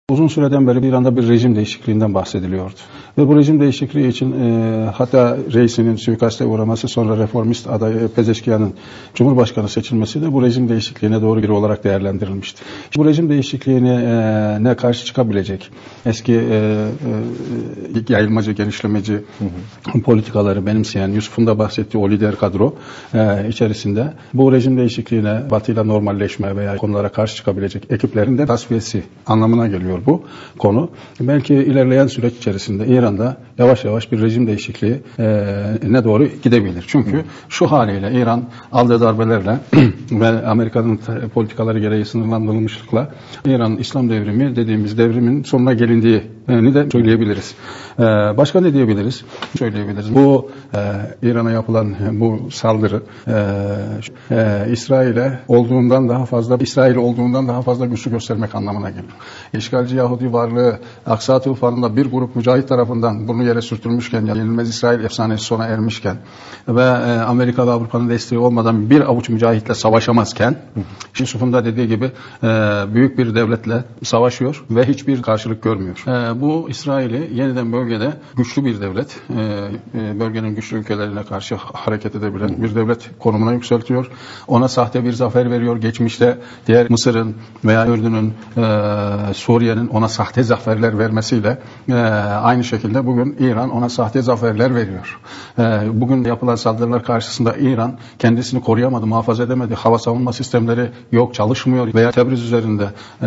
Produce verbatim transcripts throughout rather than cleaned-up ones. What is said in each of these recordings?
Uzun süreden beri İran'da bir rejim değişikliğinden bahsediliyordu. Ve bu rejim değişikliği için e, hatta reisinin suikaste uğraması, sonra reformist adayı Pezeşkiyan'ın Cumhurbaşkanı seçilmesi de bu rejim değişikliğine doğru biri olarak değerlendirilmişti. Bu rejim değişikliğine e, ne karşı çıkabilecek eski e, e, yayılmacı, genişlemeci hı hı. politikaları benimseyen, Yusuf'un da bahsettiği o lider kadro e, içerisinde bu rejim değişikliğine batıyla normalleşme veya konulara karşı çıkabilecek ekiplerin de tasfiyesi anlamına geliyor bu konu. Belki ilerleyen süreç içerisinde İran'da yavaş yavaş bir rejim değişikliği e, ne doğru gidebilir. Çünkü hmm. şu haliyle İran aldığı darbelerle ve Amerika'nın politikaları gereği sınırlandırılmışlıkla İran İslam devrimi dediğimiz devrimin sonuna gelindiğini de söyleyebiliriz. E, başka ne diyebiliriz? Söyleyebiliriz. Bu e, İran'a yapılan bu saldırı e, e, İsrail'e olduğundan daha fazla İsrail olduğundan daha fazla güçlü göstermek anlamına geliyor. İşgalci Yahudi varlığı Aksa Tufanı'nda bir grup mücahit tarafından burnu yere sürtülmüşken, yenilmez İsrail efsanesi sona ermişken ve e, Amerika ve Avrupa'nın desteği olmadan bir avuç mücahitle savaşamazken, Yusuf'un da dediği gibi e, büyük bir devletle savaşıyor ve hiçbir karşılık görmüyor. E, bu İsrail'i yeniden bölgede güçlü bir devlet, e, e, bölgenin güçlü ülkelerine karşı hareket edebilen bir devlet konumuna yükseltiyor. Ona sahte bir zafer veriyor. Geçmişte diğer Mısır'ın veya Ürdün'ün, e, Suriye'nin ona sahte zaferler vermesiyle e, aynı şekilde bugün İran ona sahte zaferler veriyor. E, bugün yapılan saldırılar karşısında İran kendisini koruyamadı, muhafaza edemedi. Hava savunma sistemleri yok, çalışmıyor veya Tebriz üzerinde e,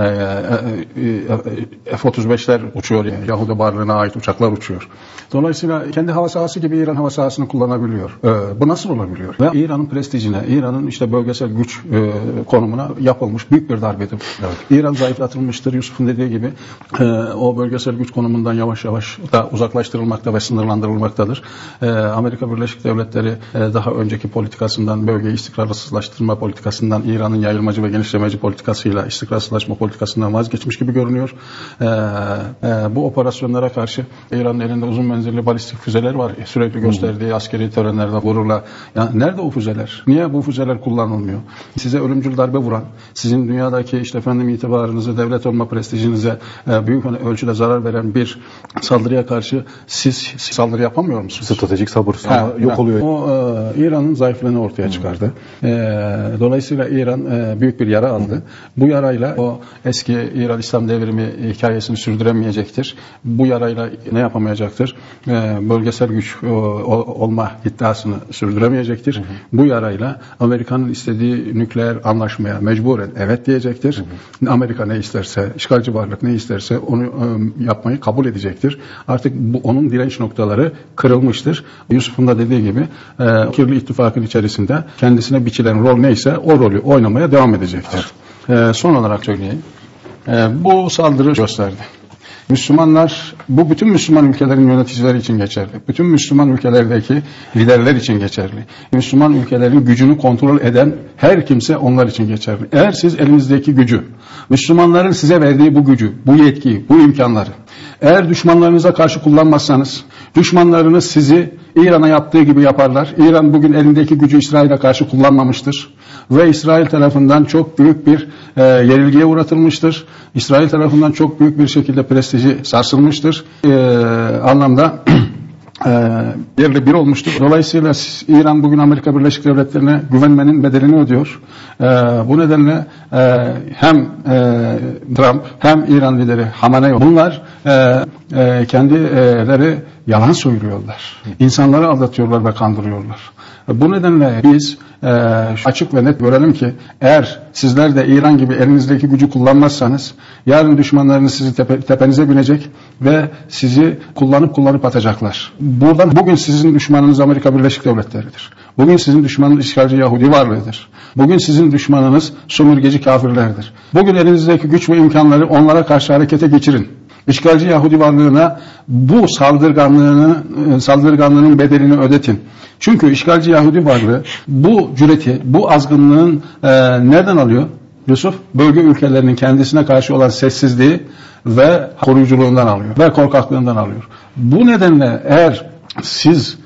e, F otuz beşler uçuyor. Yani Yahudi varlığına ait uçaklar uçuyor. Dolayısıyla kendi hava sahası gibi İran hava sahasını kullanabiliyor. E, bu nasıl olabiliyor? Ve İran'ın prestijine, İran'ın işte bölgesel güç e, konumuna yapılmış büyük bir darbedir. Evet. İran zayıflatılmıştır. Yusuf'un dediği gibi e, o bölgesel güç konumundan yavaş yavaş da uzaklaştırılmakta ve sınırlandırılmaktadır. E, Amerika Birleşik Devletleri e, daha önceki politikasından, bölgeyi istikrarsızlaştırma politikasından, İran'ın yayılmacı ve genişlemeci politikasıyla istikrarsızlaşma politikasından vazgeçmiş gibi görünüyor. E, e, bu operasyonlara karşı İran'ın elinde uzun menzilli balistik füzeler var. Sürekli gösterdiği askeri törenlerde gururla. Yani nerede o füzeler? Niye bu füzeler kullanılmıyor? Size ölümcül darbe vuran, sizin dünyadaki işte efendim itibarınızı, devlet olma prestijinize e, büyük ölçüde zarar veren bir saldırıya karşı siz saldırı yapamıyor musunuz? Stratejik sabır ha, yok ha. oluyor. O e, İran'ın zayıflığını ortaya hmm. çıkardı. E, dolayısıyla İran e, büyük bir yara aldı. Hmm. Bu yarayla o eski İran İslam devrimi hikayesini sürdüremeyecektir. Bu yarayla ne yapamayacaktır? E, bölgesel güç o, o, olma iddiasını sürdüremeyecektir. Hmm. Bu yarayla Amerika'nın istediği nükleer anlaşmaya mecburen evet diyecektir. Hmm. Amerika ne isterse, işgalci varlık ne isterse onu e, yapmayı kabul edecektir. Artık bu, onun direnç noktaları kırılmıştır. Yusuf'un da dediği gibi e, kirli ittifakın içerisinde kendisine biçilen rol neyse o rolü oynamaya devam edecektir. E, son olarak söyleyeyim. E, bu saldırı gösterdi. Müslümanlar, bu bütün Müslüman ülkelerin yöneticileri için geçerli. Bütün Müslüman ülkelerdeki liderler için geçerli. Müslüman ülkelerin gücünü kontrol eden her kimse onlar için geçerli. Eğer siz elinizdeki gücü, Müslümanların size verdiği bu gücü, bu yetkiyi, bu imkanları eğer düşmanlarınıza karşı kullanmazsanız, düşmanlarınız sizi İran'a yaptığı gibi yaparlar. İran bugün elindeki gücü İsrail'e karşı kullanmamıştır. Ve İsrail tarafından çok büyük bir e, yenilgiye uğratılmıştır. İsrail tarafından çok büyük bir şekilde prestiji sarsılmıştır. E, anlamda e, yerle bir olmuştur. Dolayısıyla İran bugün Amerika Birleşik Devletleri'ne güvenmenin bedelini ödüyor. E, bu nedenle e, hem e, Trump hem İran lideri Hamenei bunlar e, e, kendileri yalan söylüyorlar. İnsanları aldatıyorlar ve kandırıyorlar. Bu nedenle biz e, açık ve net görelim ki eğer sizler de İran gibi elinizdeki gücü kullanmazsanız yarın düşmanlarınız sizi tepe, tepenize binecek ve sizi kullanıp kullanıp atacaklar. Buradan bugün sizin düşmanınız Amerika Birleşik Devletleri'dir. Bugün sizin düşmanınız işgalci Yahudi varlığıdır. Bugün sizin düşmanınız sömürgeci kafirlerdir. Bugün elinizdeki güç ve imkanları onlara karşı harekete geçirin. İşgalci Yahudi varlığına bu saldırganlığını, saldırganlığının bedelini ödetin. Çünkü işgalci Yahudi varlığı bu cüreti, bu azgınlığın e, nereden alıyor? Yusuf, bölge ülkelerinin kendisine karşı olan sessizliği ve koruyuculuğundan alıyor ve korkaklığından alıyor. Bu nedenle eğer siz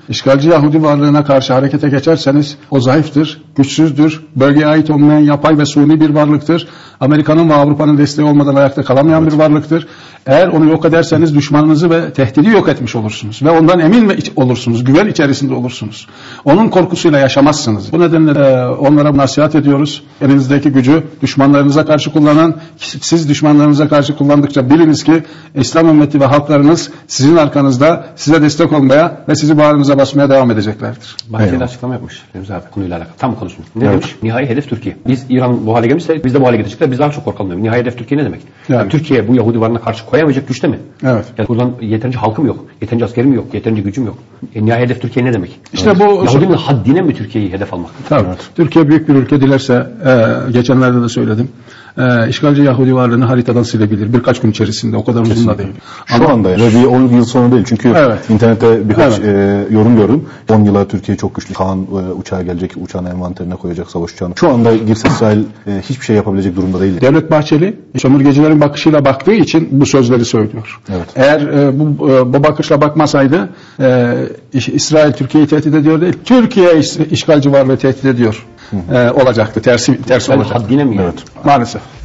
İşgalci Yahudi varlığına karşı harekete geçerseniz o zayıftır, güçsüzdür, bölgeye ait olmayan yapay ve suni bir varlıktır. Amerika'nın ve Avrupa'nın desteği olmadan ayakta kalamayan evet. bir varlıktır. Eğer onu yok ederseniz düşmanınızı ve tehdidi yok etmiş olursunuz. Ve ondan emin olursunuz, güven içerisinde olursunuz. Onun korkusuyla yaşamazsınız. Bu nedenle e, onlara nasihat ediyoruz. Elinizdeki gücü düşmanlarınıza karşı kullanan, siz düşmanlarınıza karşı kullandıkça biliniz ki İslam ümmeti ve halklarınız sizin arkanızda size destek olmaya ve sizi bağrınıza basmaya devam edeceklerdir. Bahçeli açıklama yapmış Remzi abi konuyla alakalı. Tam konuşmuş. Ne evet. demiş? Nihai hedef Türkiye. Biz İran bu hale gelmişse biz de bu hale gidecekler. Biz daha çok korkalım. Nihai hedef Türkiye ne demek? Yani. Yani Türkiye bu Yahudi varlığına karşı koyamayacak güçte mi? Evet. Yani buradan yeterince halkım yok, yeterince askerim yok, yeterince gücüm yok. E, nihai hedef Türkiye ne demek? İşte evet. bu Yahudinin haddine mi Türkiye'yi hedef almak? Tabii. Evet. Türkiye büyük bir ülke, dilerse e, geçenlerde de söyledim. E, işgalci Yahudi varlığını haritadan silebilir. Birkaç gün içerisinde, o kadar uzun da değil. Şu Ama, anda ve bir on yıl sonra değil. Çünkü evet. internette birkaç evet. e, yorum gördüm. on yıla Türkiye çok güçlü. Kaan e, uçağa gelecek, uçağın envanterine koyacak, savaş uçağını. Şu anda girse İsrail e, hiçbir şey yapabilecek durumda değil. Devlet Bahçeli sömürgecilerin bakışıyla baktığı için bu sözleri söylüyor. Evet. Eğer e, bu, e, bu bakışla bakmasaydı e, İsrail Türkiye'yi tehdit ediyor değil, Türkiye iş, işgalci varlığı tehdit ediyor e, olacaktı. Tersi tersi olacaktı. Haddine mi? Evet. Maalesef.